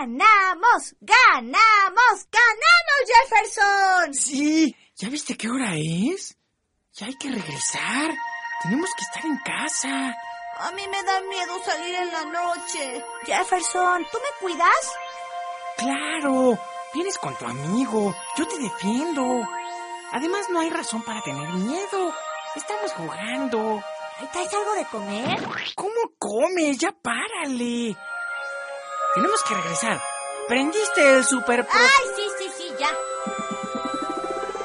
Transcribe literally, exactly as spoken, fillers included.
¡Ganamos! ¡Ganamos! ¡Ganamos, Jefferson! Sí, ¿ya viste qué hora es? Ya hay que regresar. Tenemos que estar en casa. A mí me da miedo salir en la noche. Jefferson, ¿tú me cuidas? Claro, vienes con tu amigo. Yo te defiendo. Además, no hay razón para tener miedo. Estamos jugando. ¿Traes algo de comer? ¿Cómo comes? Ya párale. Tenemos que regresar. ¿Prendiste el super... ¡Ay, sí!